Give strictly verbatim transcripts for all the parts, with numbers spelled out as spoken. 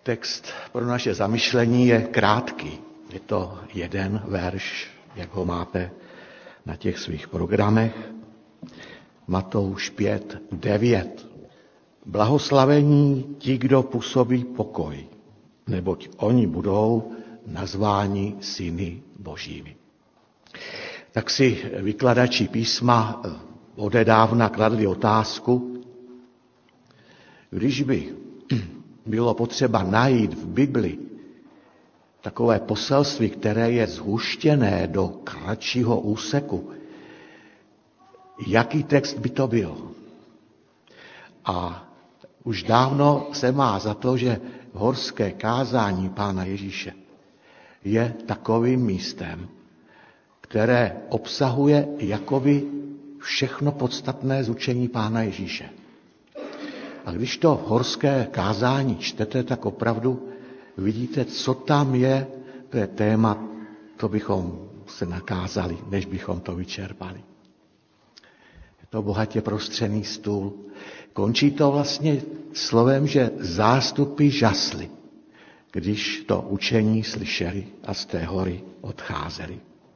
Text pro naše zamyšlení je krátký. Je to jeden verš, jak ho máte na těch svých programech. Matouš pět devět. Blahoslavení ti, kdo působí pokoj, neboť oni budou nazváni syny božími. Tak si vykladači písma odedávna kladli otázku, když by bylo potřeba najít v Bibli takové poselství, které je zhuštěné do kratšího úseku, jaký text by to byl? A už dávno se má za to, že horské kázání Pána Ježíše je takovým místem, které obsahuje jakoby všechno podstatné z učení Pána Ježíše. A když to horské kázání čtete, tak opravdu vidíte, co tam je, to je téma, to bychom se nakázali, než bychom to vyčerpali. Je to bohatě prostřený stůl. Končí to vlastně slovem, že zástupy žasly, když to učení slyšeli a z té hory odcházeli.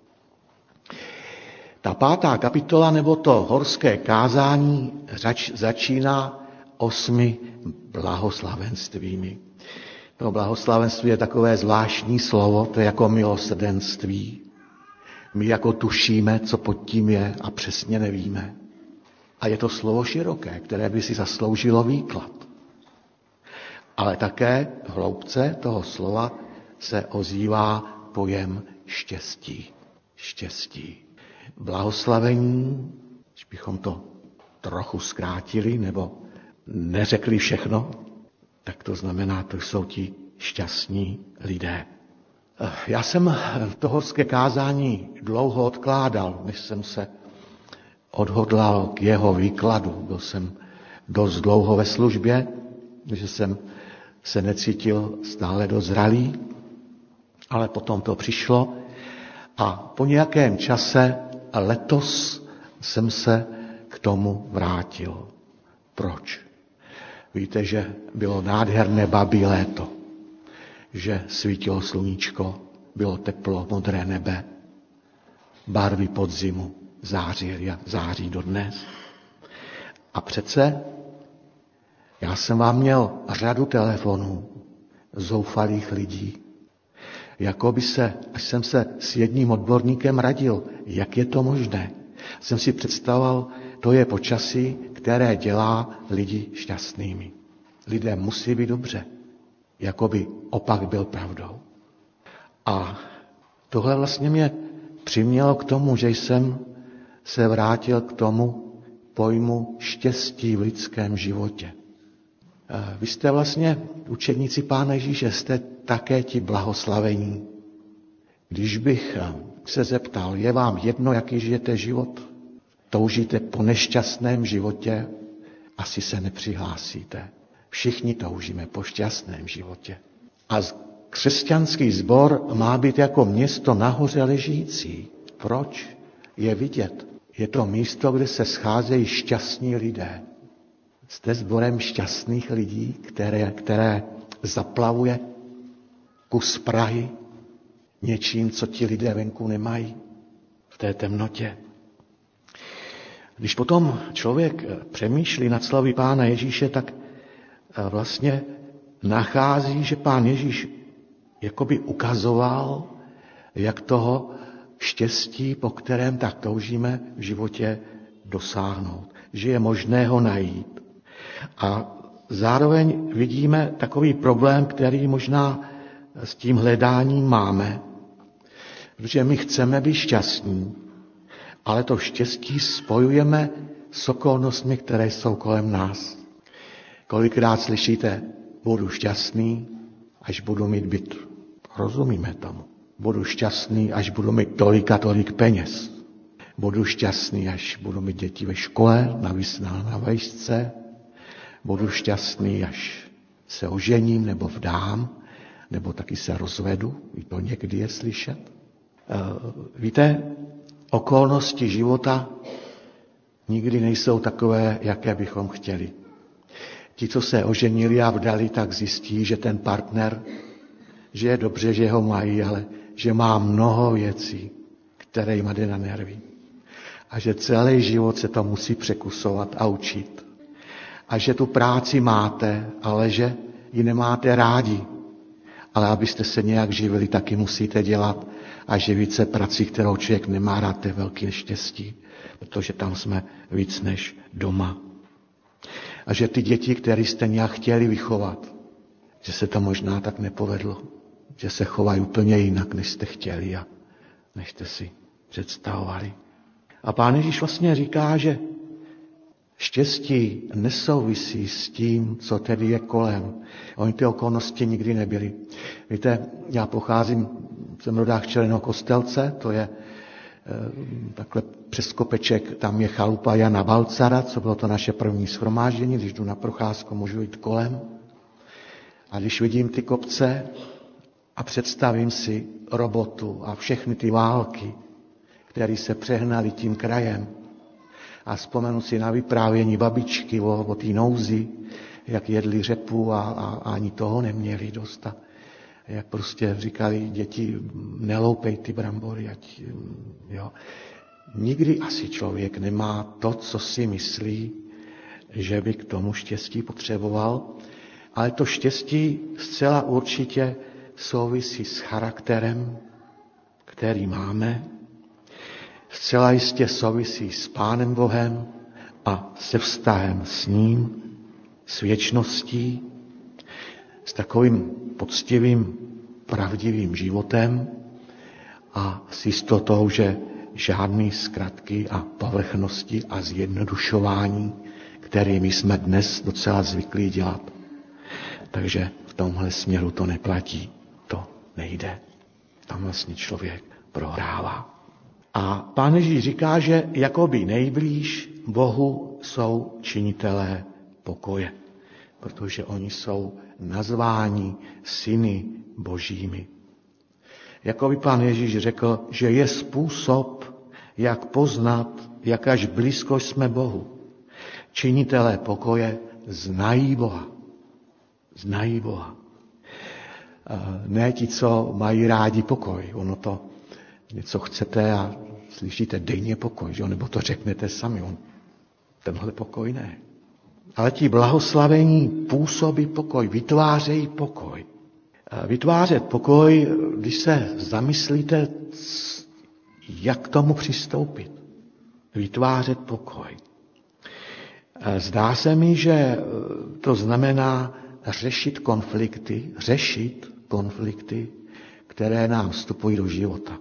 Ta pátá kapitola, nebo to horské kázání, zač, začíná osmi blahoslavenstvími. To blahoslavenství je takové zvláštní slovo, to je jako milosrdenství. My jako tušíme, co pod tím je a přesně nevíme. A je to slovo široké, které by si zasloužilo výklad. Ale také v hloubce toho slova se ozývá pojem štěstí. Štěstí. Blahoslavení, když bychom to trochu zkrátili nebo neřekli všechno, tak to znamená, to jsou ti šťastní lidé. Já jsem to horské kázání dlouho odkládal, než jsem se odhodlal k jeho výkladu. Byl jsem dost dlouho ve službě, že jsem se necítil stále dost zralý, ale potom to přišlo a po nějakém čase letos jsem se k tomu vrátil. Proč? Víte, že bylo nádherné babí léto, že svítilo sluníčko, bylo teplo, modré nebe, barvy podzimu zářily a září dodnes. A přece já jsem vám měl řadu telefonů zoufalých lidí. Jakoby se, až jsem se s jedním odborníkem radil, jak je to možné. Jsem si představoval, to je počasí, které dělá lidi šťastnými. Lidé musí být dobře, jakoby opak byl pravdou. A tohle vlastně mě přimělo k tomu, že jsem se vrátil k tomu pojmu štěstí v lidském životě. Vy jste vlastně učedníci Pána Ježíše, jste také ti blahoslavení. Když bych se zeptal, je vám jedno, jaký žijete život? Toužíte po nešťastném životě? Asi se nepřihlásíte. Všichni toužíme po šťastném životě. A křesťanský sbor má být jako město nahoře ležící. Proč? Je vidět. Je to místo, kde se scházejí šťastní lidé. Jste sborem šťastných lidí, které, které zaplavuje kus Prahy něčím, co ti lidé venku nemají v té temnotě. Když potom člověk přemýšlí nad slovy Pána Ježíše, tak vlastně nachází, že Pán Ježíš jakoby ukazoval, jak toho štěstí, po kterém tak toužíme v životě dosáhnout. Že je možné ho najít. A zároveň vidíme takový problém, který možná s tím hledáním máme. Protože my chceme být šťastní, ale to štěstí spojujeme s okolnostmi, které jsou kolem nás. Kolikrát slyšíte, budu šťastný, až budu mít byt. Rozumíme tomu. Budu šťastný, až budu mít tolik a tolik peněz. Budu šťastný, až budu mít děti ve škole, navísná na vejšce. Budu šťastný, až se ožením nebo vdám, nebo taky se rozvedu. I to někdy je slyšet. Víte, okolnosti života nikdy nejsou takové, jaké bychom chtěli. Ti, co se oženili a vdali, tak zjistí, že ten partner, že je dobře, že ho mají, ale že má mnoho věcí, které jim jde na nervy. A že celý život se to musí překusovat a učit. A že tu práci máte, ale že ji nemáte rádi. Ale abyste se nějak živili, taky musíte dělat a živit se prací, kterou člověk nemá rád, to je velké štěstí, protože tam jsme víc než doma. A že ty děti, které jste nějak chtěli vychovat, že se to možná tak nepovedlo, že se chovají úplně jinak, než jste chtěli a než jste si představovali. A Pán Ježíš vlastně říká, že štěstí nesouvisí s tím, co tedy je kolem. Oni ty okolnosti nikdy nebyly. Víte, já pocházím, jsem rodák Černého Kostelce, to je e, takhle přes kopeček, tam je chalupa Jana Balcara, co bylo to naše první shromáždění, když jdu na procházku, můžu jít kolem. A když vidím ty kopce a představím si robotu a všechny ty války, které se přehnaly tím krajem, a vzpomenu si na vyprávění babičky o, o té nouzi, jak jedli řepu a, a, a ani toho neměli dost. A jak prostě říkali děti, neloupej ty brambory. Ať, jo. Nikdy asi člověk nemá to, co si myslí, že by k tomu štěstí potřeboval, ale to štěstí zcela určitě souvisí s charakterem, který máme, zcela jistě souvisí s Pánem Bohem a se vztahem s ním, s věčností, s takovým poctivým, pravdivým životem a s jistotou, že žádný zkratky a povrchnosti a zjednodušování, kterými jsme dnes docela zvyklí dělat. Takže v tomhle směru to neplatí, to nejde. Tam vlastně člověk prohrává. A Pán Ježíš říká, že jakoby nejblíž Bohu jsou činitelé pokoje, protože oni jsou nazváni syny božími. Jakoby Pán Ježíš řekl, že je způsob, jak poznat, jak až blízko jsme Bohu. Činitelé pokoje znají Boha. Znají Boha. Ne ti, co mají rádi pokoj. Ono to něco chcete a slyšíte, dej mě pokoj, že? Nebo to řeknete sami. On, tenhle pokoj ne. Ale ti blahoslavení působí pokoj, vytvářejí pokoj. Vytvářet pokoj, když se zamyslíte, jak k tomu přistoupit. Vytvářet pokoj. Zdá se mi, že to znamená řešit konflikty, řešit konflikty, které nám vstupují do života.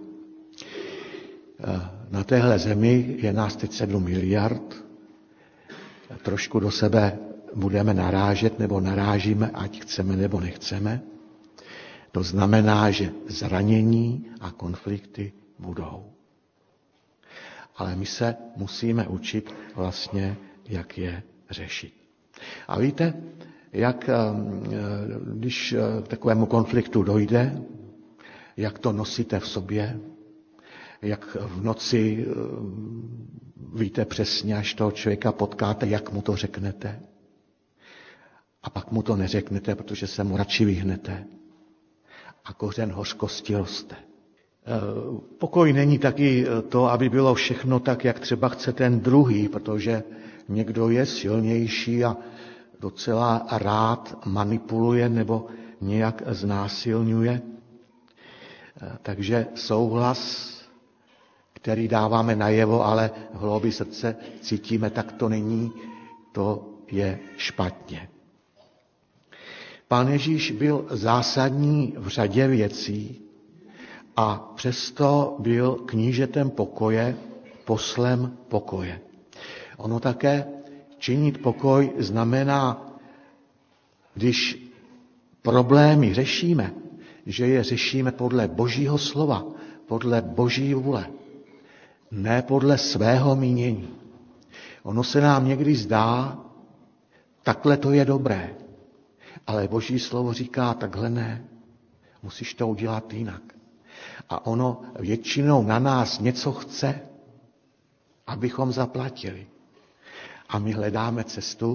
Na téhle zemi je nás teď sedm miliard. Trošku do sebe budeme narážet nebo narážíme, ať chceme nebo nechceme. To znamená, že zranění a konflikty budou. Ale my se musíme učit vlastně, jak je řešit. A víte, jak když k takovému konfliktu dojde, jak to nosíte v sobě, jak v noci víte přesně, až toho člověka potkáte, jak mu to řeknete. A pak mu to neřeknete, protože se mu radši vyhnete. A kořen hořkosti roste. Pokoj není taky to, aby bylo všechno tak, jak třeba chce ten druhý, protože někdo je silnější a docela rád manipuluje nebo nějak znásilňuje. Takže souhlas, který dáváme najevo, ale v hloubi srdce cítíme, tak to není, to je špatně. Pán Ježíš byl zásadní v řadě věcí a přesto byl knížetem pokoje, poslem pokoje. Ono také činit pokoj znamená, když problémy řešíme, že je řešíme podle Božího slova, podle Boží vůle, ne podle svého mínění. Ono se nám někdy zdá, takhle to je dobré, ale Boží slovo říká, takhle ne, musíš to udělat jinak. A ono většinou na nás něco chce, abychom zaplatili. A my hledáme cestu,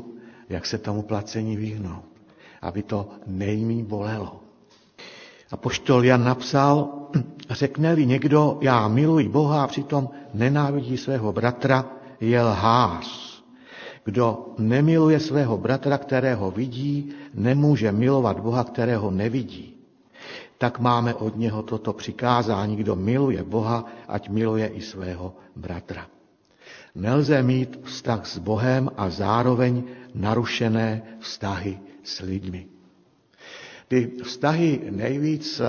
jak se tomu placení vyhnout, aby to nejmí bolelo. Apoštol Jan napsal, řekne-li někdo, já miluji Boha a přitom nenávidí svého bratra, je lhář. Kdo nemiluje svého bratra, kterého vidí, nemůže milovat Boha, kterého nevidí. Tak máme od něho toto přikázání, kdo miluje Boha, ať miluje i svého bratra. Nelze mít vztah s Bohem a zároveň narušené vztahy s lidmi. Ty vztahy nejvíc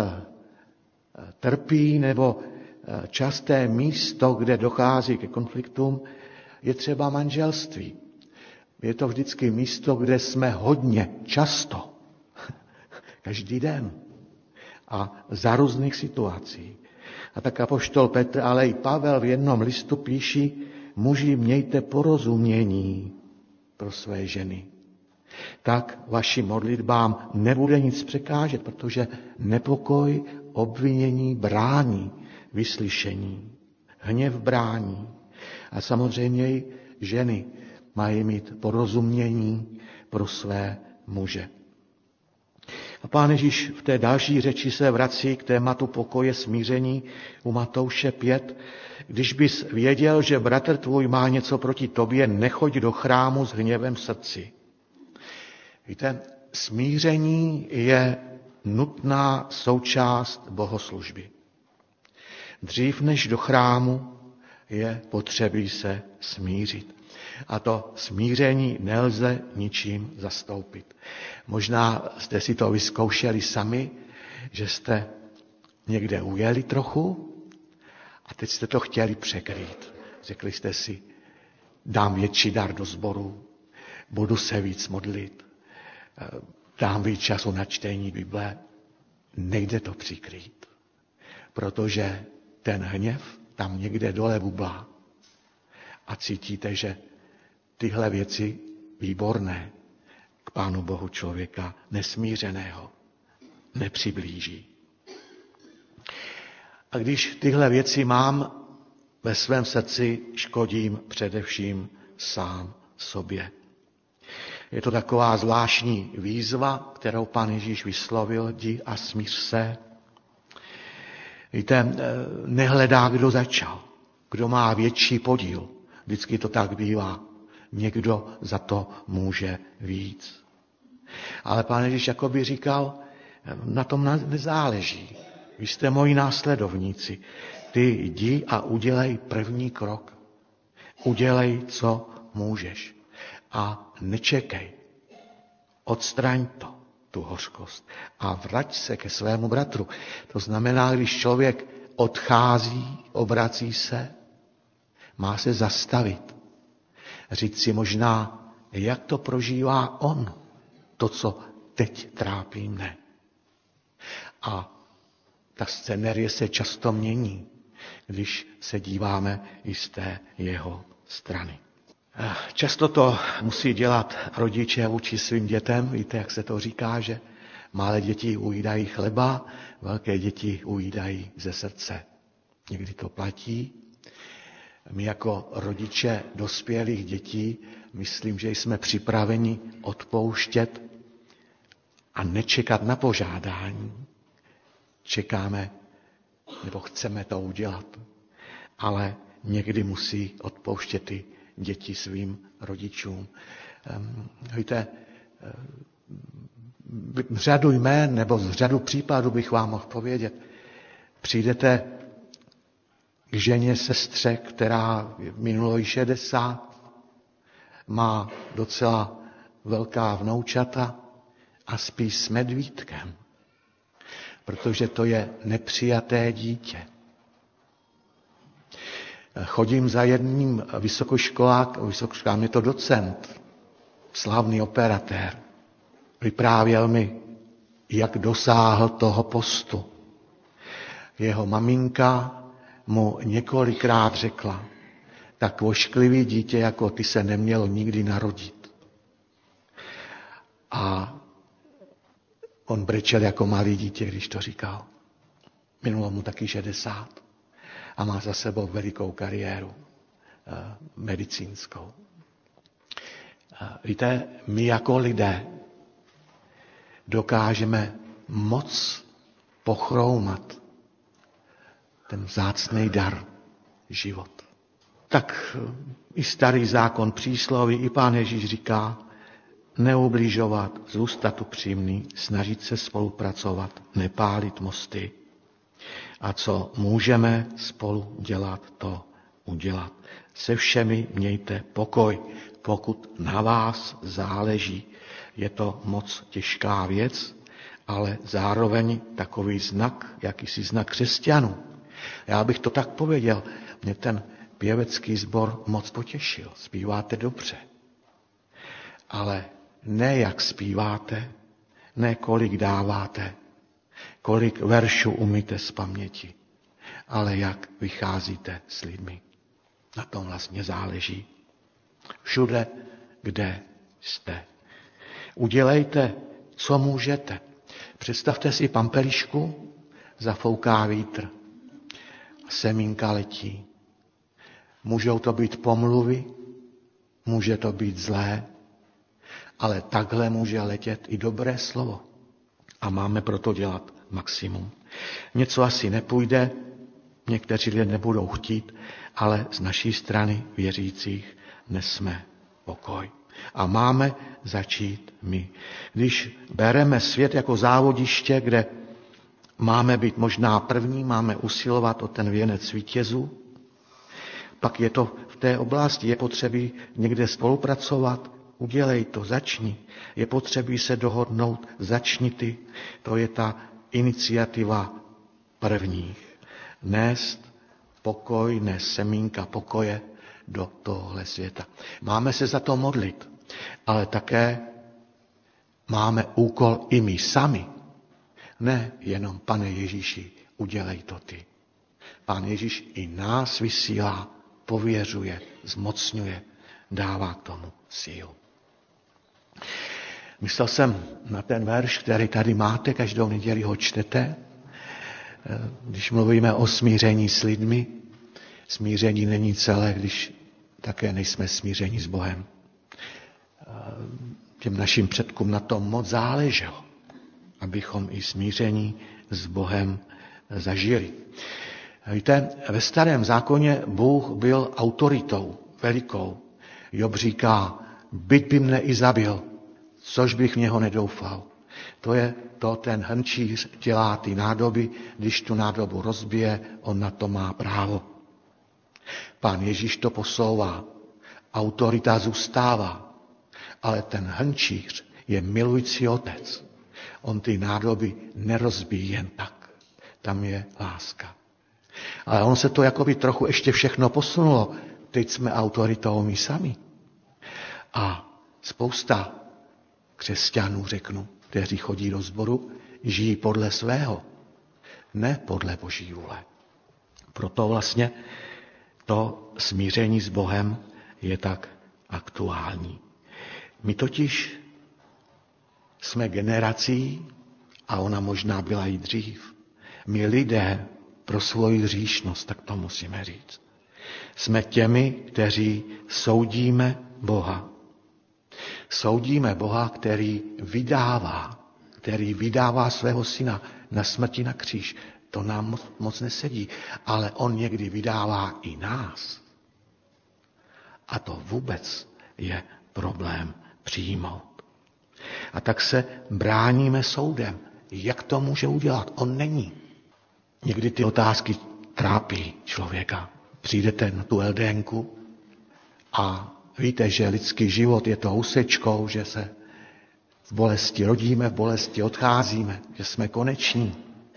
trpí, nebo časté místo, kde dochází ke konfliktům, je třeba manželství. Je to vždycky místo, kde jsme hodně, často, každý den a za různých situací. A tak apoštol Petr, ale i Pavel v jednom listu píší, muži, mějte porozumění pro své ženy. Tak vašim modlitbám nebude nic překážet, protože nepokoj, obvinění brání vyslyšení, hněv brání. A samozřejmě i ženy mají mít porozumění pro své muže. A Pán Ježíš v té další řeči se vrací k tématu pokoje, smíření u Matouše pět. Když bys věděl, že bratr tvůj má něco proti tobě, nechoď do chrámu s hněvem v srdci. Víte, smíření je nutná součást bohoslužby. Dřív než do chrámu je potřebí se smířit. A to smíření nelze ničím zastoupit. Možná jste si to vyzkoušeli sami, že jste někde ujeli trochu a teď jste to chtěli překrýt. Řekli jste si, dám větší dar do sboru, budu se víc modlit, dám víc času na čtení Bible. Nejde to přikrýt, protože ten hněv tam někde dole bublá. A cítíte, že tyhle věci výborné k Pánu Bohu člověka nesmířeného nepřiblíží. A když tyhle věci mám ve svém srdci, škodím především sám sobě. Je to taková zvláštní výzva, kterou Pán Ježíš vyslovil, jdi a smíř se. Víte, nehledá, kdo začal, kdo má větší podíl. Vždycky to tak bývá. Někdo za to může víc. Ale Pán Ježíš jakoby říkal, na tom nezáleží. Vy jste moji následovníci. Ty jdi a udělej první krok. Udělej, co můžeš. A nečekej. Odstraň to, tu hořkost. A vrať se ke svému bratru. To znamená, když člověk odchází, obrací se, má se zastavit. Říct si možná, jak to prožívá on, to, co teď trápí mne. A ta scenérie se často mění, když se díváme i z té jeho strany. Často to musí dělat rodiče vůči svým dětem. Víte, jak se to říká, že malé děti ujídají chleba, velké děti ujídají ze srdce. Někdy to platí. My jako rodiče dospělých dětí, myslím, že jsme připraveni odpouštět a nečekat na požádání. Čekáme, nebo chceme to udělat, ale někdy musí odpouštět i děti svým rodičům. Víte, z řadu jmén nebo z řadu případů bych vám mohl povědět. Přijdete k ženě, sestře, která minulo jí šedesát, má docela velká vnoučata a spí s medvídkem, protože to je nepřijaté dítě. Chodím za jedním vysokoškolákem, vysokoškolám je to docent, slavný operatér. Vyprávěl mi, jak dosáhl toho postu. Jeho maminka mu několikrát řekla, tak ošklivý dítě jako ty se nemělo nikdy narodit. A on brečel jako malý dítě, když to říkal. Minulo mu taky šedesát a má za sebou velikou kariéru medicínskou. Víte, my jako lidé dokážeme moc pochroumat ten vzácný dar, život. Tak i starý zákon přísloví, i Pán Ježíš říká, neubližovat, zůstat upřímný, snažit se spolupracovat, nepálit mosty. A co můžeme spolu dělat, to udělat. Se všemi mějte pokoj, pokud na vás záleží. Je to moc těžká věc, ale zároveň takový znak, jakýsi znak křesťanů. Já bych to tak pověděl, mě ten pěvecký sbor moc potěšil. Zpíváte dobře. Ale ne jak zpíváte, ne kolik dáváte, kolik veršů umíte z paměti, ale jak vycházíte s lidmi. Na tom vlastně záleží. Všude, kde jste. Udělejte, co můžete. Představte si pampelišku, zafouká vítr, semínka letí. Můžou to být pomluvy, může to být zlé, ale takhle může letět i dobré slovo. A máme proto dělat maximum. Něco asi nepůjde, někteří lidé nebudou chtít, ale z naší strany věřících nesme pokoj. A máme začít my. Když bereme svět jako závodiště, kde máme být možná první, máme usilovat o ten věnec vítězů, pak je to v té oblasti, je potřebí někde spolupracovat, udělej to, začni. Je potřebí se dohodnout, začni ty. To je ta iniciativa prvních. Nést pokoj, nést semínka pokoje do tohle světa. Máme se za to modlit, ale také máme úkol i my sami. Ne jenom, Pane Ježíši, udělej to ty. Pán Ježíš i nás vysílá, pověřuje, zmocňuje, dává k tomu sílu. Myslel jsem na ten verš, který tady máte, každou neděli ho čtete, když mluvíme o smíření s lidmi. Smíření není celé, když také nejsme smíření s Bohem. Těm našim předkům na tom moc záleželo, abychom i smíření s Bohem zažili. Víte, ve starém zákoně Bůh byl autoritou velikou. Job říká, byť by mne i zabil, což bych v něho nedoufal. To je to, ten hrnčíř dělá ty nádoby, když tu nádobu rozbije, on na to má právo. Pán Ježíš to posouvá, autorita zůstává, ale ten hrnčíř je milující otec. On ty nádoby nerozbíjí jen tak. Tam je láska. Ale on se to jakoby trochu ještě všechno posunulo. Teď jsme autoritou my sami. A spousta křesťanů, řeknu, kteří chodí do sboru, žijí podle svého, ne podle Boží vůle. Proto vlastně to smíření s Bohem je tak aktuální. My totiž jsme generací, a ona možná byla i dřív, my lidé pro svoji hříšnost, tak to musíme říct. Jsme těmi, kteří soudíme Boha. Soudíme Boha, který vydává, který vydává svého syna na smrti na kříž. To nám moc, moc nesedí, ale on někdy vydává i nás. A to vůbec je problém přijmout. A tak se bráníme soudem. Jak to může udělat? On není. Někdy ty otázky trápí člověka. Přijdete na tu eldénku a víte, že lidský život je to housečkou, že se v bolesti rodíme, v bolesti odcházíme, že jsme koneční.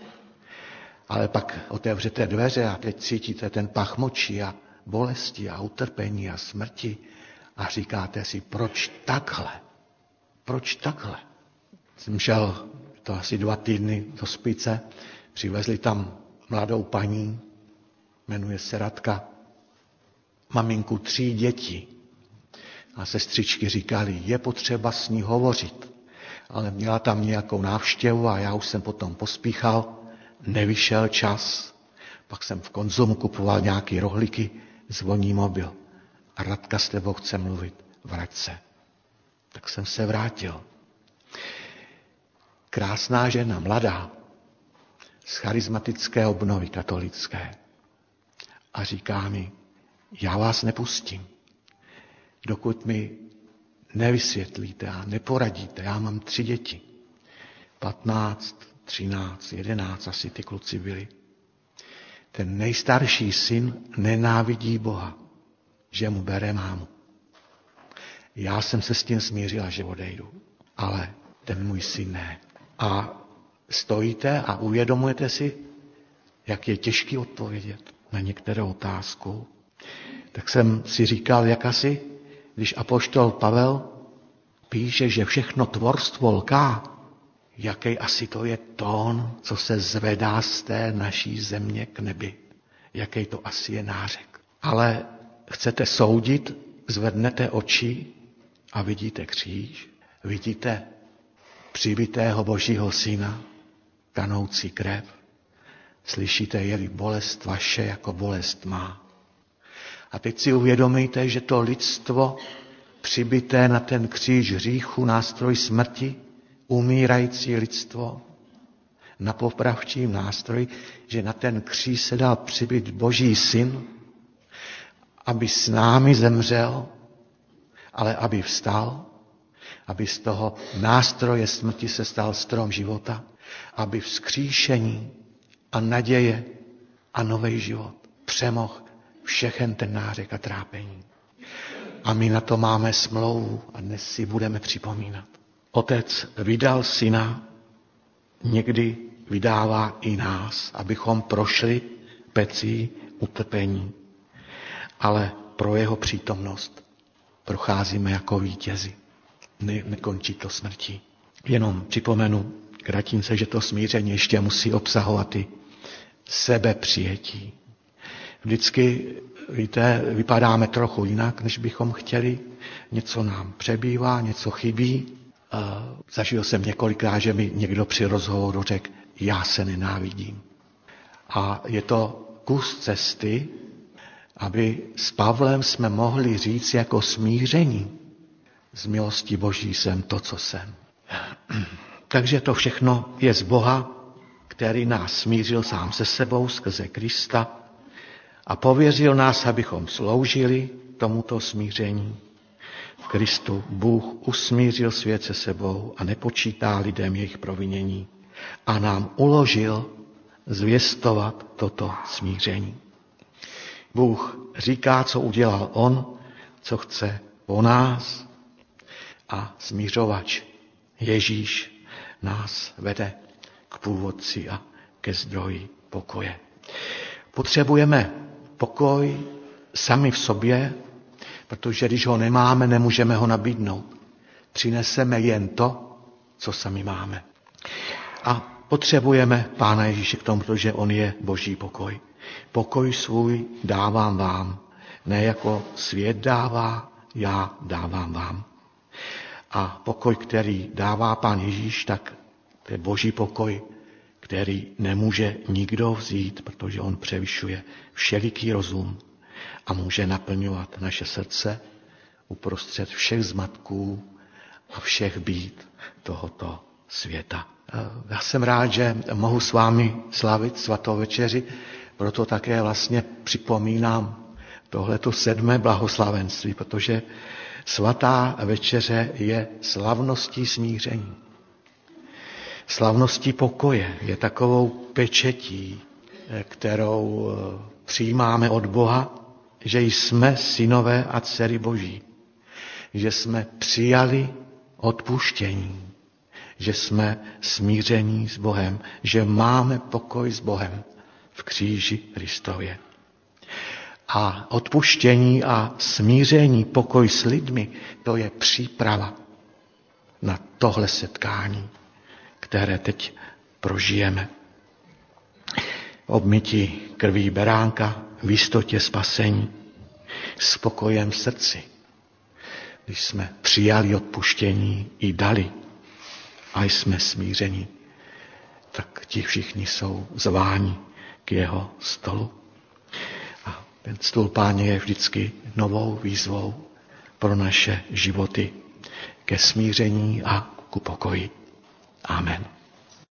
Ale pak otevřete dveře a teď cítíte ten pach moči a bolesti a utrpení a smrti a říkáte si, proč takhle? Proč takhle? Jsem šel to asi dva týdny do Spice, přivezli tam mladou paní, jmenuje se Radka, maminku tří dětí. A sestřičky říkali, je potřeba s ní hovořit. Ale měla tam nějakou návštěvu a já už jsem potom pospíchal, nevyšel čas. Pak jsem v Konzumu kupoval nějaký rohlíky, zvoní mobil. A Radka s tebou chce mluvit, vrať se. Tak jsem se vrátil. Krásná žena, mladá, z charismatické obnovy katolické. A říká mi, já vás nepustím, dokud mi nevysvětlíte a neporadíte. Já mám tři děti. patnáct, třináct, jedenáct, asi ty kluci byli. Ten nejstarší syn nenávidí Boha, že mu bere mámu. Já jsem se s tím smířila, že odejdu, ale ten můj syn ne. A stojíte a uvědomujete si, jak je těžký odpovědět na některou otázku. Tak jsem si říkal, jak asi, když apoštol Pavel píše, že všechno tvorstvo lká, jaký asi to je tón, co se zvedá z té naší země k nebi. Jaký to asi je nářek. Ale chcete soudit, zvednete oči a vidíte kříž, vidíte přibitého Božího syna, kanoucí krev, slyšíte, je-li bolest vaše, jako bolest má. A teď si uvědomíte, že to lidstvo přibité na ten kříž hříchu, nástroj smrti, umírající lidstvo, na popravčím nástroji, že na ten kříž se dal přibít Boží syn, aby s námi zemřel, ale aby vstal, aby z toho nástroje smrti se stal strom života, aby vzkříšení a naděje a nový život přemohl všechen ten nářek a trápení. A my na to máme smlouvu a dnes si budeme připomínat. Otec vydal syna, někdy vydává i nás, abychom prošli pecí utrpení. Ale pro jeho přítomnost procházíme jako vítězi. Ne, nekončí to smrtí. Jenom připomenu kratince, že to smíření ještě musí obsahovat i sebepřijetí. Vždycky, víte, vypadáme trochu jinak, než bychom chtěli. Něco nám přebývá, něco chybí. Zažil jsem několikrát, že mi někdo při rozhovoru řekl, já se nenávidím. A je to kus cesty, aby s Pavlem jsme mohli říct jako smíření. Z milosti Boží jsem to, co jsem. Takže to všechno je z Boha, který nás smířil sám se sebou skrze Krista a pověřil nás, abychom sloužili tomuto smíření. V Kristu Bůh usmířil svět se sebou a nepočítá lidem jejich provinění a nám uložil zvěstovat toto smíření. Bůh říká, co udělal on, co chce po nás a smířovač Ježíš nás vede k původci a ke zdroji pokoje. Potřebujeme pokoj sami v sobě, protože když ho nemáme, nemůžeme ho nabídnout. Přineseme jen to, co sami máme. A potřebujeme Pána Ježíše k tomu, protože on je Boží pokoj. Pokoj svůj dávám vám, ne jako svět dává, já dávám vám. A pokoj, který dává Pán Ježíš, tak to je Boží pokoj, který nemůže nikdo vzít, protože on převyšuje všeliký rozum a může naplňovat naše srdce uprostřed všech zmatků a všech bíd tohoto světa. Já jsem rád, že mohu s vámi slavit svatou večeři, proto také vlastně připomínám tohleto sedmé blahoslavenství, protože svatá večeře je slavností smíření. Slavností pokoje je takovou pečetí, kterou přijímáme od Boha, že jsme synové a dcery Boží, že jsme přijali odpuštění, že jsme smíření s Bohem, že máme pokoj s Bohem v kříži Kristově. A odpuštění a smíření, pokoj s lidmi, to je příprava na tohle setkání, které teď prožijeme. Obmytí krví beránka, v jistotě spasení, s pokojem v srdci. Když jsme přijali odpuštění i dali a jsme smíření, tak ti všichni jsou zváni k jeho stolu. A ten stůl Páně je vždycky novou výzvou pro naše životy, ke smíření a ku pokoji. Amen.